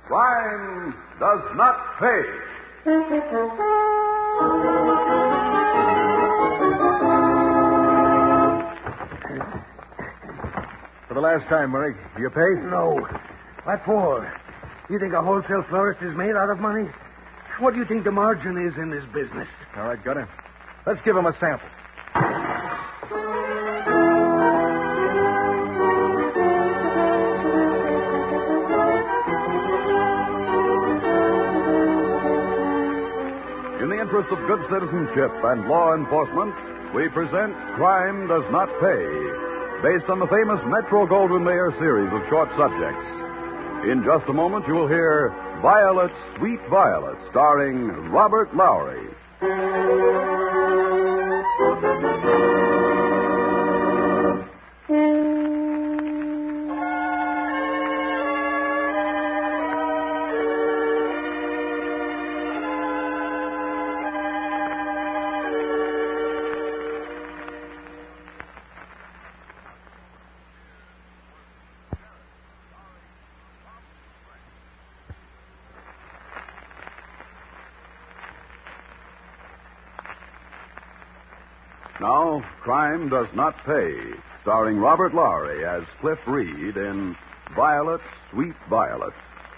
Crime does not pay. For the last time, Murray, do you pay? No. What for? You think a wholesale florist is made out of money? What do you think the margin is in this business? All right, Gunner. Let's give him a sample. In the interest of good citizenship and law enforcement, we present Crime Does Not Pay, based on the famous Metro-Goldwyn-Mayer series of short subjects. In just a moment, you will hear Violet, Sweet Violet, starring Robert Lowry. Now, Crime Does Not Pay, starring Robert Lowry as Cliff Reed in Violet, Sweet Violet.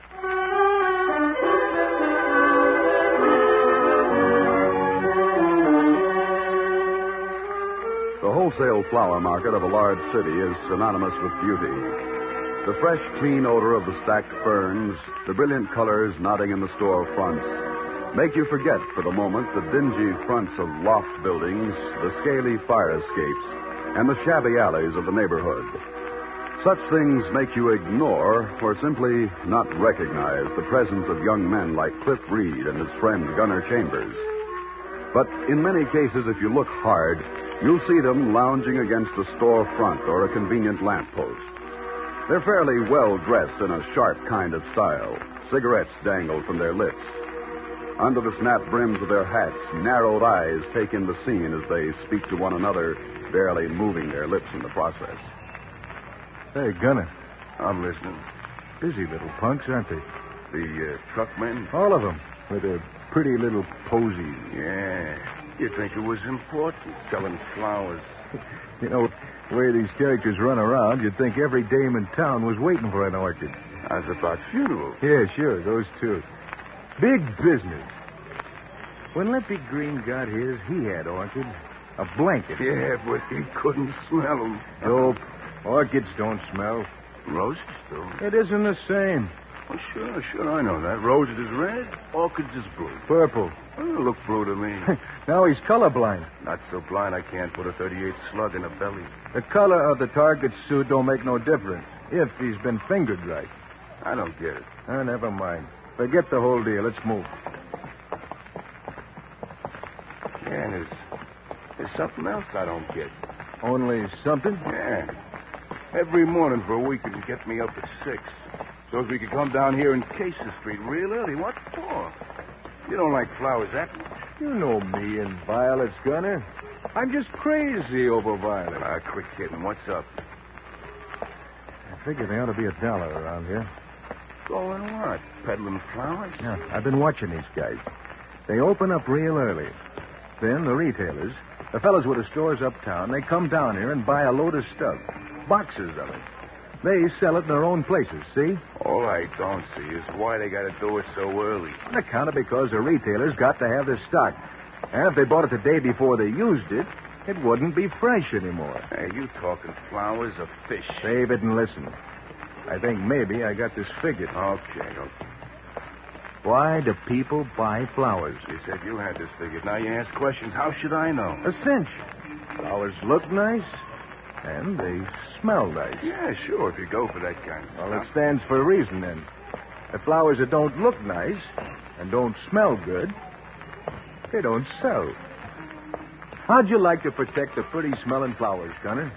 The wholesale flower market of a large city is synonymous with beauty. The fresh, clean odor of the stacked ferns, the brilliant colors nodding in the store fronts, make you forget for the moment the dingy fronts of loft buildings, the scaly fire escapes, and the shabby alleys of the neighborhood. Such things make you ignore or simply not recognize the presence of young men like Cliff Reed and his friend Gunner Chambers. But in many cases, if you look hard, you'll see them lounging against a store front or a convenient lamppost. They're fairly well dressed in a sharp kind of style. Cigarettes dangle from their lips. Under the snap brims of their hats, narrowed eyes take in the scene as they speak to one another, barely moving their lips in the process. Hey, Gunner. I'm listening. Busy little punks, aren't they? The truckmen? All of them, with their pretty little posies. Yeah. You'd think it was important, selling flowers. You know, the way these characters run around, you'd think every dame in town was waiting for an orchid. As about funerals. Yeah, sure, those two. Big business. When Lippy Green got his, he had orchids. A blanket. Yeah, but he couldn't smell them. Nope. Orchids don't smell. Roses do. It isn't the same. Oh, sure, I know that. Roses is red, orchids is blue. Purple. Oh, look blue to me. Now he's colorblind. Not so blind I can't put a 38 slug in a belly. The color of the target suit don't make no difference if he's been fingered right. I don't get it. Oh, never mind. Forget the whole deal. Let's move. Yeah, there's something else I don't get. Only something? Yeah. Every morning for a week you can get me up at 6. So as we could come down here in Casey Street real early. What for? You don't like flowers that much. You know me and violets, Gunner. I'm just crazy over violets. Quit kidding. What's up? I figure there ought to be $1 around here. Going what? Peddling flowers? Yeah, I've been watching these guys. They open up real early. Then the retailers, the fellas with the stores uptown, they come down here and buy a load of stuff. Boxes of it. They sell it in their own places, see? All I don't see is why they got to do it so early. On account of because the retailers got to have the stock. And if they bought it the day before they used it, it wouldn't be fresh anymore. Hey, you talking flowers or fish? Save it and listen. I think maybe I got this figured. Okay. Why do people buy flowers? You said you had this figured. Now you ask questions. How should I know? A cinch. Flowers look nice, and they smell nice. Yeah, sure, if you go for that kind of Well, stuff. it stands for a reason, then. The flowers that don't look nice and don't smell good, they don't sell. How'd you like to protect the pretty-smelling flowers, Gunner?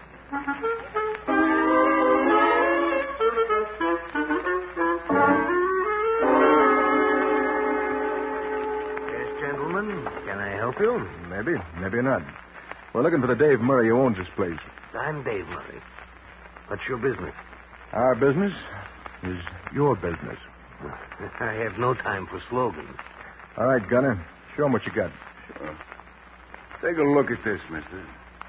Can I help you? Maybe not. We're looking for the Dave Murray who owns this place. I'm Dave Murray. What's your business? Our business is your business. I have no time for slogans. All right, Gunner. Show 'em what you got. Sure. Take a look at this, mister.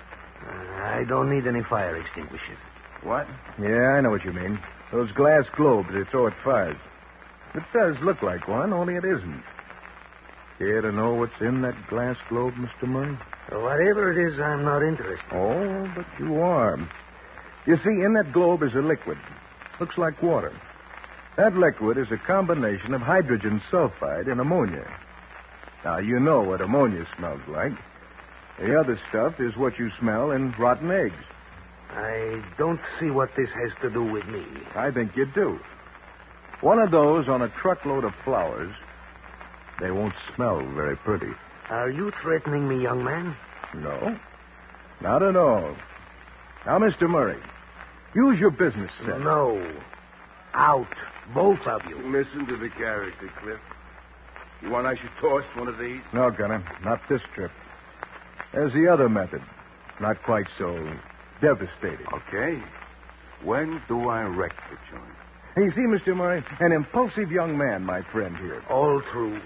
I don't need any fire extinguishers. What? Yeah, I know what you mean. Those glass globes they throw at fires. It does look like one, only it isn't. Care to know what's in that glass globe, Mr. Murray? Whatever it is, I'm not interested. Oh, but you are. You see, in that globe is a liquid. Looks like water. That liquid is a combination of hydrogen sulfide and ammonia. Now, you know what ammonia smells like. The other stuff is what you smell in rotten eggs. I don't see what this has to do with me. I think you do. One of those on a truckload of flowers, they won't smell very pretty. Are you threatening me, young man? No, not at all. Now, Mr. Murray, use your business sense. No. Out. Both of you. Listen to the character, Cliff. You want I should toss one of these? No, Gunner, not this trip. There's the other method. Not quite so devastating. Okay. When do I wreck the joint? You see, Mr. Murray, an impulsive young man, my friend here. All true.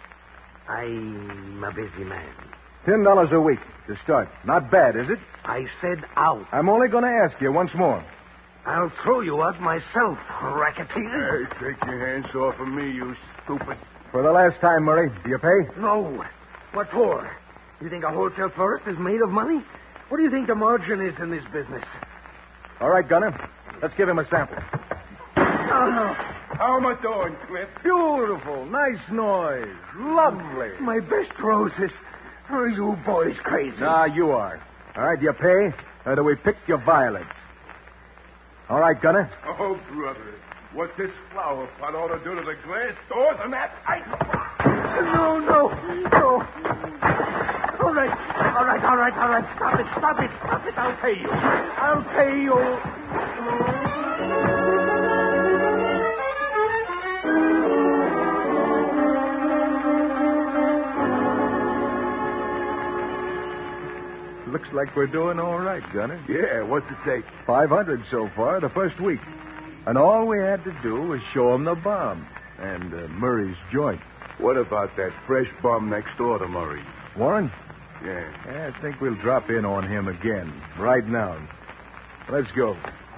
I'm a busy man. $10 a week to start. Not bad, is it? I said out. I'm only going to ask you once more. I'll throw you out myself, racketeer. Hey, take your hands off of me, you stupid. For the last time, Murray, do you pay? No. What for? You think a wholesale florist is made of money? What do you think the margin is in this business? All right, Gunner. Let's give him a sample. Oh, How am I doing, Cliff? Beautiful. Nice noise. Lovely. my best roses. Are you boys crazy? Nah, you are. All right, do you pay? Or do we pick your violets? All right, Gunner. Oh, brother. What this flower pot ought to do to the glass doors and that... No. All right. Stop it. I'll pay you. Looks like we're doing all right, Gunner. Yeah, what's it take? 500 so far the first week. And all we had to do was show him the bomb and Murray's joint. What about that fresh bum next door to Murray? Warren? Yeah. I think we'll drop in on him again right now. Let's go.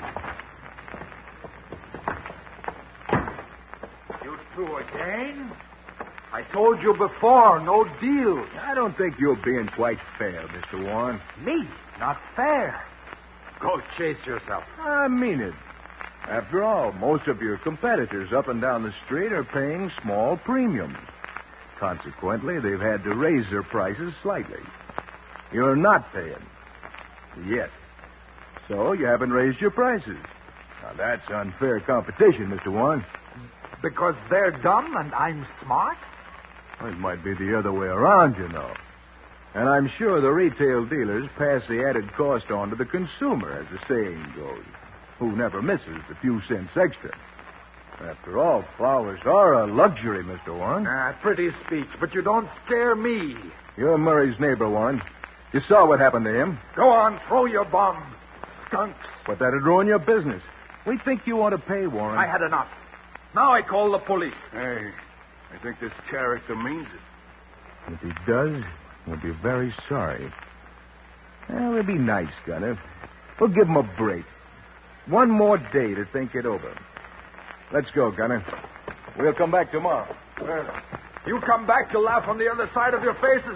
You two again? I told you before, no deal. I don't think you're being quite fair, Mr. Warren. Me? Not fair. Go chase yourself. I mean it. After all, most of your competitors up and down the street are paying small premiums. Consequently, they've had to raise their prices slightly. You're not paying. Yet. So you haven't raised your prices. Now, that's unfair competition, Mr. Warren. Because they're dumb and I'm smart? It might be the other way around, you know. And I'm sure the retail dealers pass the added cost on to the consumer, as the saying goes, who never misses the few cents extra. After all, flowers are a luxury, Mr. Warren. Pretty speech, but you don't scare me. You're Murray's neighbor, Warren. You saw what happened to him. Go on, throw your bomb. Skunks. But that'd ruin your business. We think you ought to pay, Warren. I had enough. Now I call the police. Hey, I think this character means it. If he does, we'll be very sorry. Well, it'll be nice, Gunner. We'll give him a break. One more day to think it over. Let's go, Gunner. We'll come back tomorrow. Well, you come back, you'll laugh on the other side of your faces.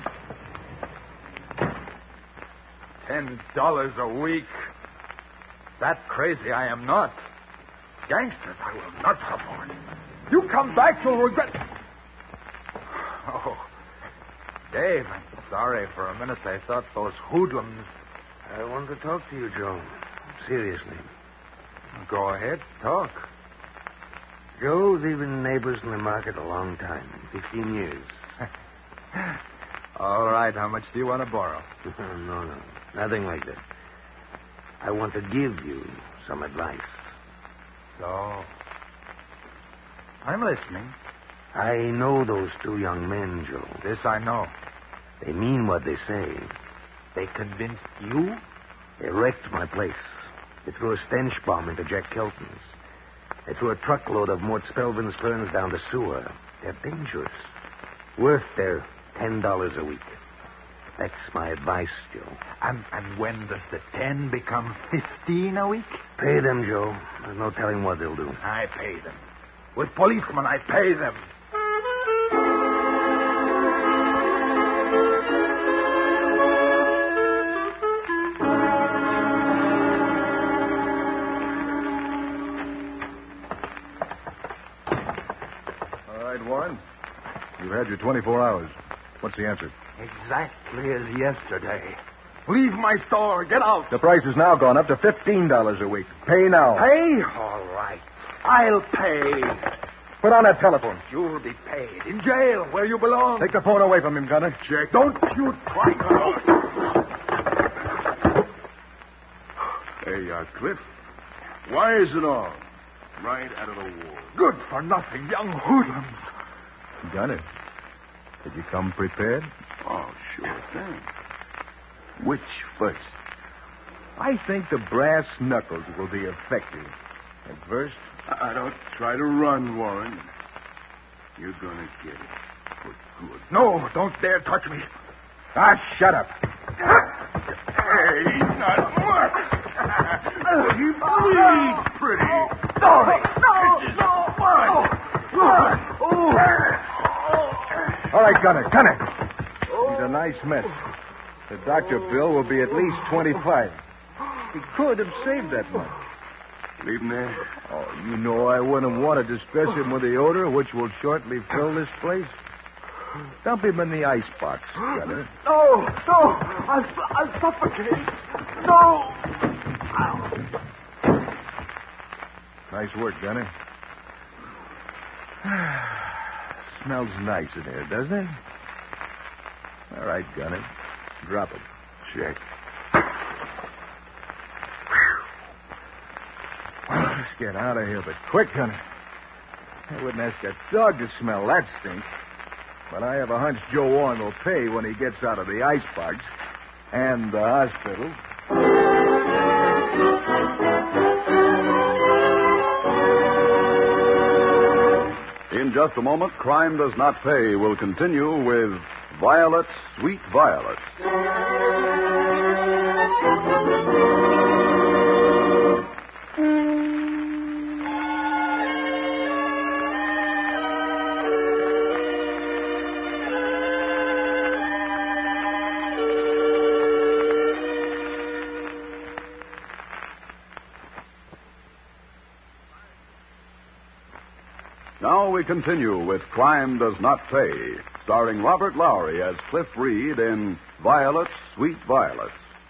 $10 a week. That crazy I am not. Gangsters I will not support. You come back, you'll regret... Oh, Dave, I'm sorry. For a minute I thought those hoodlums... I want to talk to you, Joe. Seriously. Go ahead, talk. Joe, we've been neighbors in the market a long time. 15 years. All right, how much do you want to borrow? No. Nothing like that. I want to give you some advice. So, I'm listening. I know those two young men, Joe. This I know. They mean what they say. They convinced you? They wrecked my place. They threw a stench bomb into Jack Kelton's. They threw a truckload of Mort Spelvin's ferns down the sewer. They're dangerous. Worth their $10 a week. That's my advice, Joe. And when does the 10 become 15 a week? Pay them, Joe. There's no telling what they'll do. I pay them. With policemen, I pay them. All right, Warren. You've had your 24 hours. What's the answer? Exactly as yesterday. Leave my store. Get out. The price has now gone up to $15 a week. Pay now. Pay? All right. I'll pay. Put on that telephone. You'll be paid. In jail, where you belong. Take the phone away from him, Gunner. Jack, don't you try to... Hey, Cliff. Why is it all? Right out of the wall. Good for nothing, young hoodlums. Gunner, did you come prepared? Oh, sure thing. Which first? I think the brass knuckles will be effective. At first, Don't try to run, Warren. You're gonna get it. For good. No, don't dare touch me. shut up. Hey, not much. He bleeds pretty. No. This is fun. All right, Gunner. He's a nice mess. The doctor bill will be at least $25. He could have saved that much. Leave him there. Oh, you know I wouldn't want to distress him with the odor which will shortly fill this place. Dump him in the icebox, Gunner. No. I'll suffocate. No. Nice work, Gunner. Smells nice in here, doesn't it? All right, Gunner. Drop it. Check. Let's get out of here, but quick, Gunner. I wouldn't ask a dog to smell that stink. But I have a hunch Joe Warren will pay when he gets out of the icebox and the hospital. In just a moment, Crime Does Not Pay will continue with Violet, Sweet Violet. Now we continue with Crime Does Not Pay, starring Robert Lowry as Cliff Reed in Violet, Sweet Violet.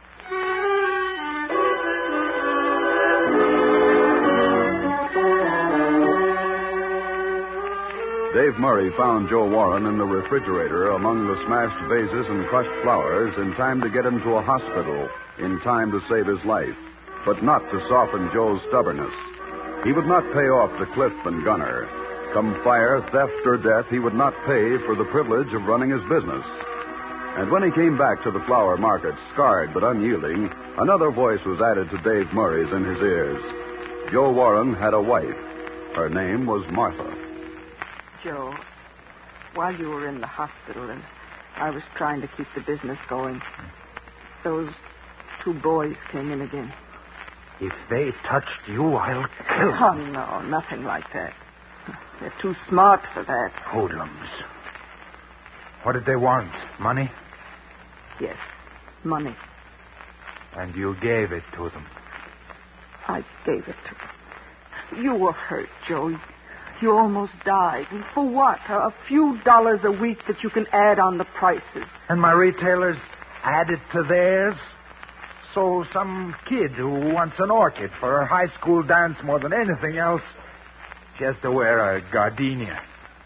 Dave Murray found Joe Warren in the refrigerator among the smashed vases and crushed flowers in time to get him to a hospital, in time to save his life, but not to soften Joe's stubbornness. He would not pay off to Cliff and Gunner. Come fire, theft, or death, he would not pay for the privilege of running his business. And when he came back to the flower market, scarred but unyielding, another voice was added to Dave Murray's in his ears. Joe Warren had a wife. Her name was Martha. Joe, while you were in the hospital and I was trying to keep the business going, those two boys came in again. If they touched you, I'll kill them. Oh, no, nothing like that. They're too smart for that. Hoodlums. What did they want? Money? Yes, money. And you gave it to them. I gave it to them. You were hurt, Joe. You almost died. And for what? A few dollars a week that you can add on the prices. And my retailers added to theirs? So some kid who wants an orchid for her high school dance more than anything else, she has to wear a gardenia.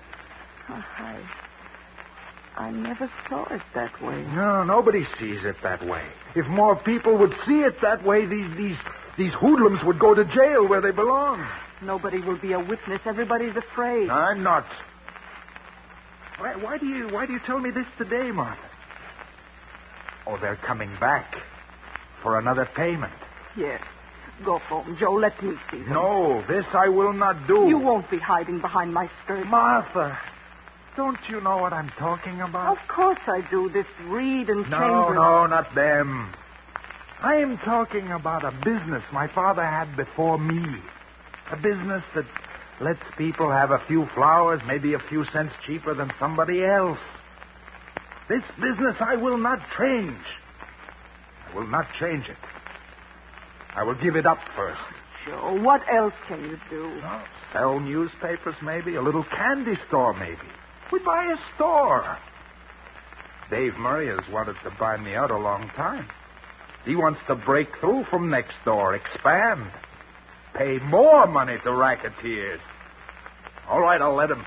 I never saw it that way. No, nobody sees it that way. If more people would see it that way, these hoodlums would go to jail where they belong. Nobody will be a witness. Everybody's afraid. I'm not. Why do you tell me this today, Martha? Oh, they're coming back for another payment. Yes. Go home, Joe. Let me see them. No, this I will not do. You won't be hiding behind my skirt. Martha, don't you know what I'm talking about? Of course I do. This Reed and No, Chambers. no, not them. I am talking about a business my father had before me. A business that lets people have a few flowers, maybe a few cents cheaper than somebody else. This business I will not change. I will not change it. I will give it up first. Joe, what else can you do? Well, sell newspapers, maybe. A little candy store, maybe. We buy a store. Dave Murray has wanted to buy me out a long time. He wants to break through from next door, expand, pay more money to racketeers. All right, I'll let him.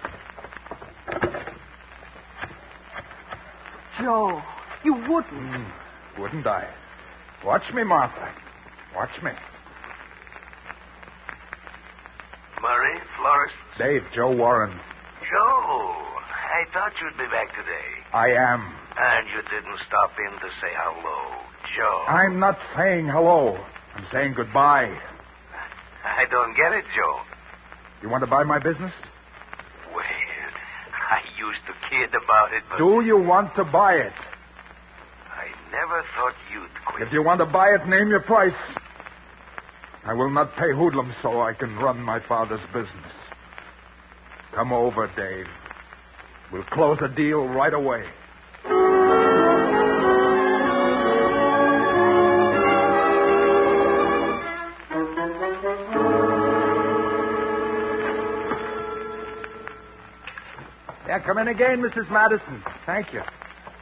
Joe, you wouldn't. Wouldn't I? Watch me, Martha. Watch me. Murray, florist. Dave, Joe Warren. Joe, I thought you'd be back today. I am. And you didn't stop in to say hello, Joe. I'm not saying hello. I'm saying goodbye. I don't get it, Joe. You want to buy my business? Well, I used to kid about it, but Do you want to buy it? I never thought you'd quit. If you want to buy it, name your price. I will not pay hoodlums so I can run my father's business. Come over, Dave. We'll close a deal right away. Yeah, come in again, Mrs. Madison. Thank you.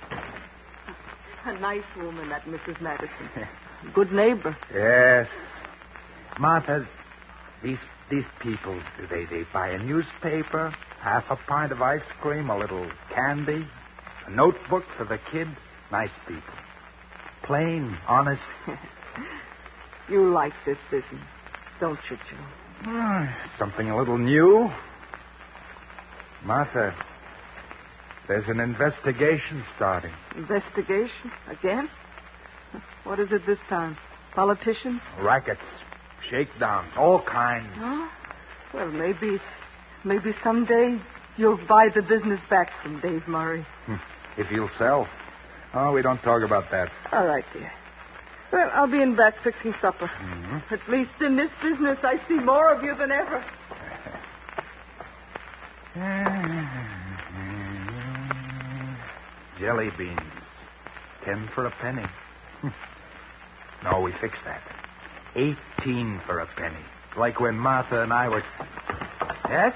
A nice woman, that Mrs. Madison. Good neighbor. Yes. Martha, these people, they buy a newspaper, half a pint of ice cream, a little candy, a notebook for the kid. Nice people. Plain, honest. You like this business, don't you, Joe? Something a little new. Martha, there's an investigation starting. Investigation? Again? What is it this time? Politicians? Rackets, shakedowns, all kinds. Huh? Well, maybe someday you'll buy the business back from Dave Murray. If he'll sell. Oh, we don't talk about that. All right, dear. Well, I'll be in back fixing supper. Mm-hmm. At least in this business, I see more of you than ever. Jelly beans. 10 for a penny. No, we fixed that. 18 for a penny. Like when Martha and I were... Yes?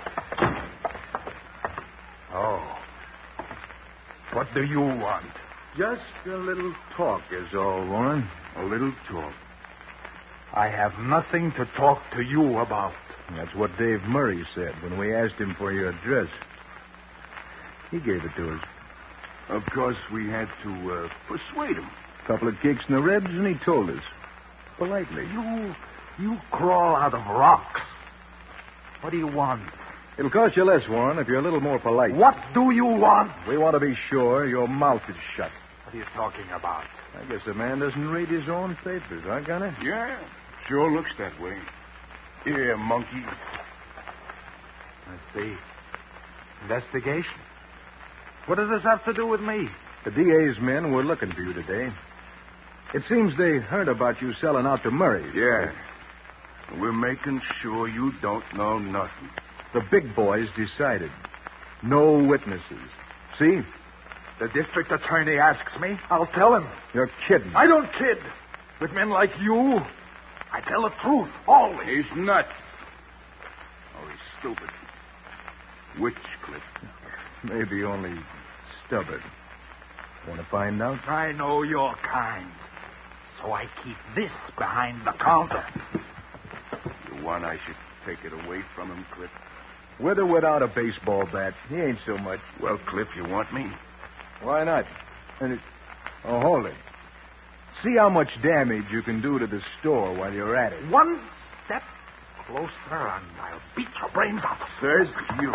Oh. What do you want? Just a little talk is all, Warren. A little talk. I have nothing to talk to you about. That's what Dave Murray said when we asked him for your address. He gave it to us. Of course, we had to persuade him. A couple of kicks in the ribs, and he told us. Politely. You crawl out of rocks. What do you want? It'll cost you less, Warren, if you're a little more polite. What do you want? We want to be sure your mouth is shut. What are you talking about? I guess a man doesn't read his own papers, huh, Gunner? Yeah, sure looks that way. Here, monkey. Let's see. Investigation. What does this have to do with me? The DA's men were looking for you today. It seems they heard about you selling out to Murray. Yeah. We're making sure you don't know nothing. The big boys decided. No witnesses. See? The district attorney asks me. I'll tell him. You're kidding. I don't kid. With men like you, I tell the truth, always. He's nuts. Oh, he's stupid. Which Cliff? Maybe only stubborn. Want to find out? I know your kind. So I keep this behind the counter. You want I should take it away from him, Cliff? With or without a baseball bat, he ain't so much. Well, Cliff, you want me? Why not? Oh, hold it. See how much damage you can do to the store while you're at it. One step closer and I'll beat your brains out. First, you.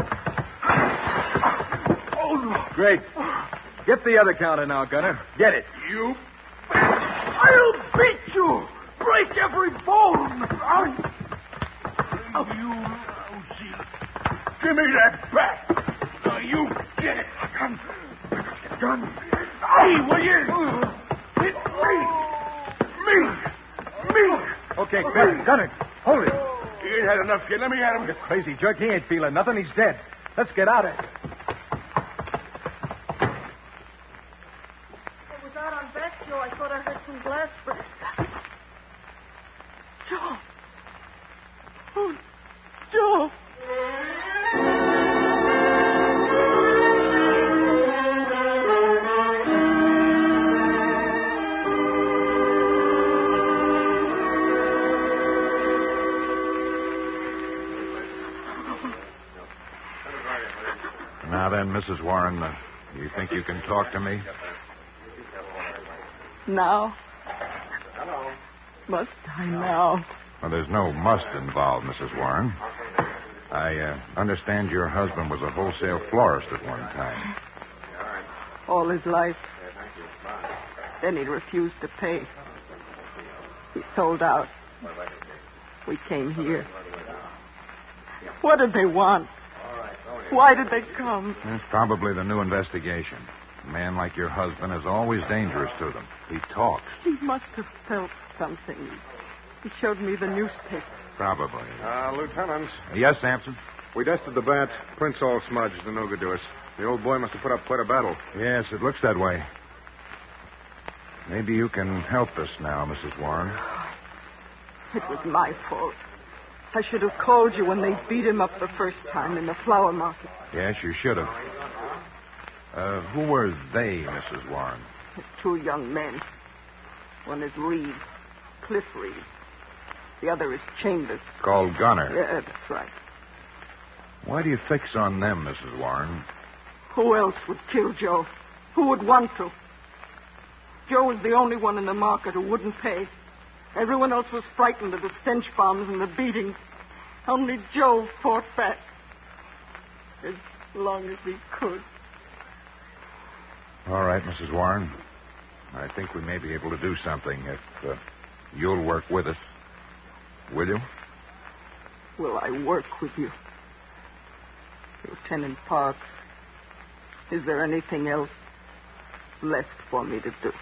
Oh, no. Great. Get the other counter now, Gunner. Get it. You. I'll beat you. break every bone. You lousy. Give me that bat. Now you get it. Gun. Hey, will you? Hit me. Okay, gun it. Hold it. He ain't had enough yet. Let me at him. You crazy jerk. He ain't feeling nothing. He's dead. Let's get out of here. I was out on deck, Joe. I thought I heard some glass burst. Joe. Oh, Joe. Now then, Mrs. Warren, you think you can talk to me? Now? Must I now? Well, there's no must involved, Mrs. Warren. I understand your husband was a wholesale florist at one time. All his life. Then he refused to pay. He sold out. We came here. What did they want? Why did they come? It's probably the new investigation. A man like your husband is always dangerous to them. He talks. He must have felt something. He showed me the newspaper. Probably. Lieutenant, Yes, Sampson? we dusted the bat. Prints all smudged and no good to us. The old boy must have put up quite a battle. Yes, it looks that way. Maybe you can help us now, Mrs. Warren. It was my fault. I should have called you when they beat him up the first time in the flower market. Yes, you should have. Who were they, Mrs. Warren? Two young men. One is Reed, Cliff Reed. The other is Chambers. Called Gunner. Yeah, that's right. Why do you fix on them, Mrs. Warren? Who else would kill Joe? Who would want to? Joe was the only one in the market who wouldn't pay. Everyone else was frightened of the stench bombs and the beatings. Only Joe fought back. As long as he could. All right, Mrs. Warren. I think we may be able to do something if you'll work with us. Will you? Will I work with you? Lieutenant Parks, is there anything else left for me to do?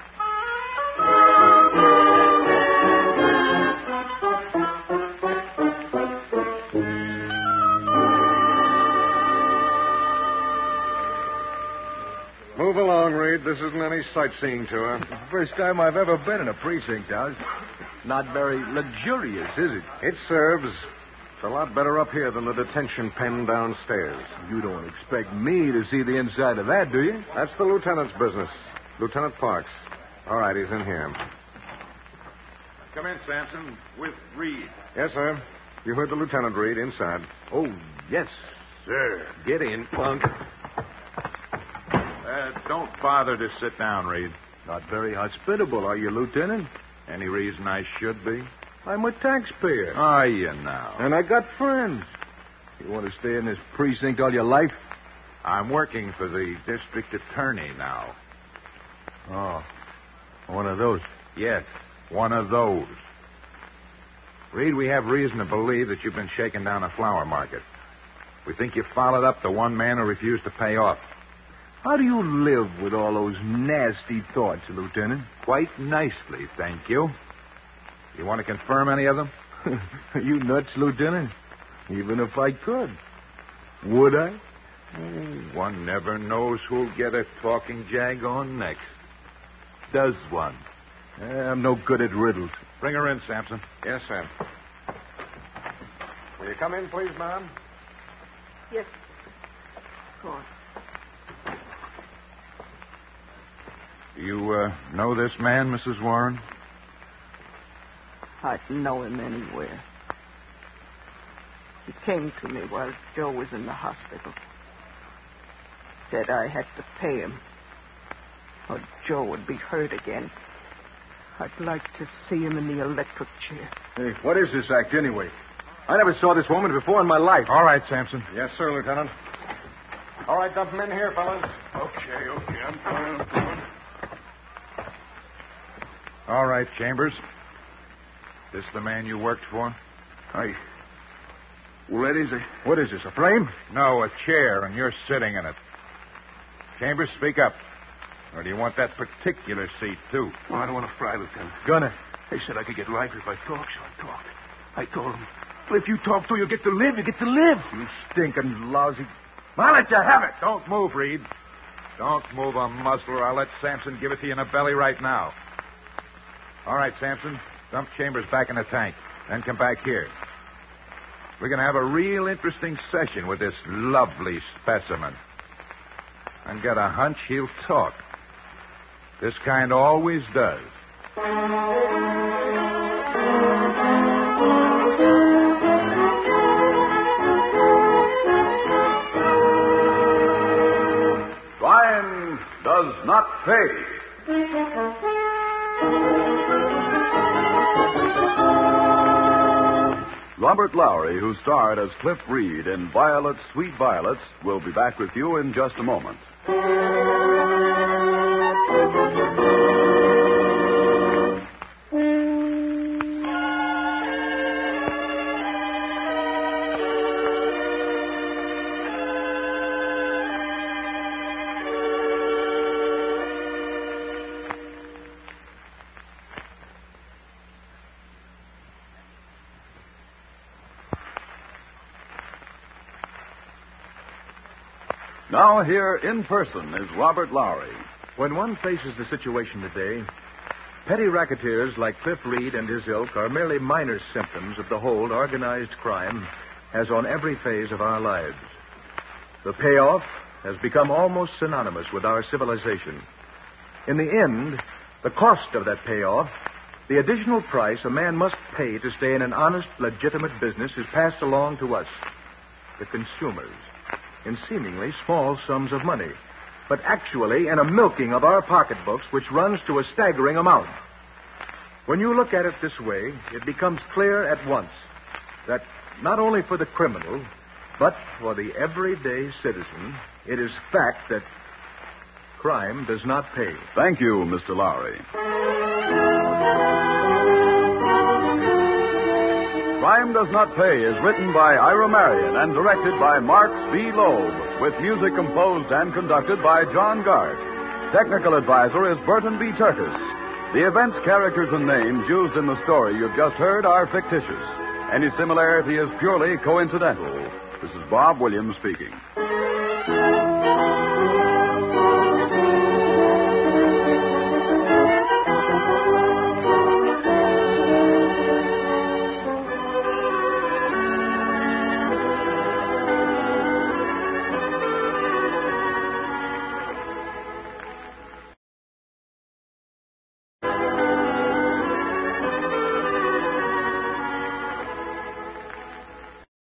Move along, Reed. This isn't any sightseeing tour. First time I've ever been in a precinct house. Not very luxurious, is it? It serves. It's a lot better up here than the detention pen downstairs. You don't expect me to see the inside of that, do you? That's the lieutenant's business. Lieutenant Parks. All right, he's in here. Come in, Sampson, with Reed. Yes, sir. You heard the lieutenant, Reed, inside. Oh, yes, sir. Get in, punk. Don't bother to sit down, Reed. Not very hospitable, are you, Lieutenant? Any reason I should be? I'm a taxpayer. Are you now? And I got friends. You want to stay in this precinct all your life? I'm working for the district attorney now. Oh, one of those. Yes, one of those. Reed, we have reason to believe that you've been shaking down a flower market. We think you followed up the one man who refused to pay off. How do you live with all those nasty thoughts, Lieutenant? Quite nicely, thank you. You want to confirm any of them? Are you nuts, Lieutenant? Even if I could. Would I? One never knows who'll get a talking jag on next. Does one? I'm no good at riddles. Bring her in, Sampson. Yes, sir. Will you come in, please, ma'am? Yes. Go on. You know this man, Mrs. Warren? I'd know him anywhere. He came to me while Joe was in the hospital. Said I had to pay him, or Joe would be hurt again. I'd like to see him in the electric chair. Hey, what is this act, anyway? I never saw this woman before in my life. All right, Sampson. Yes, sir, Lieutenant. All right, dump him in here, fellas. Okay, I'm coming. All right, Chambers. This the man you worked for? Well, that is What is this, a frame? No, a chair, and you're sitting in it. Chambers, speak up. Or do you want that particular seat, too? Well, I don't want to fry, Lieutenant. Gunner. They said I could get life if I talked, so I talked. I told them, well, if you talk to, you get to live. You get to live. You stinking lousy... I'll let you have it. Don't move, Reed. Don't move a muscle, or I'll let Sampson give it to you in the belly right now. All right, Sampson. Dump Chambers back in the tank. Then come back here. We're going to have a real interesting session with this lovely specimen. I've got a hunch he'll talk. This kind always does. Crime does not pay. Robert Lowry, who starred as Cliff Reed in Violet's Sweet Violets, will be back with you in just a moment. Now, here in person is Robert Lowry. When one faces the situation today, petty racketeers like Cliff Reed and his ilk are merely minor symptoms of the hold organized crime has on every phase of our lives. The payoff has become almost synonymous with our civilization. In the end, the cost of that payoff, the additional price a man must pay to stay in an honest, legitimate business, is passed along to us, the consumers, in seemingly small sums of money, but actually in a milking of our pocketbooks which runs to a staggering amount. When you look at it this way, it becomes clear at once that not only for the criminal, but for the everyday citizen, it is fact that crime does not pay. Thank you, Mr. Lowry. Crime Does Not Pay is written by Ira Marion and directed by Mark B. Loeb, with music composed and conducted by John Gart. Technical advisor is Burton B. Turkis. The events, characters, and names used in the story you've just heard are fictitious. Any similarity is purely coincidental. This is Bob Williams speaking.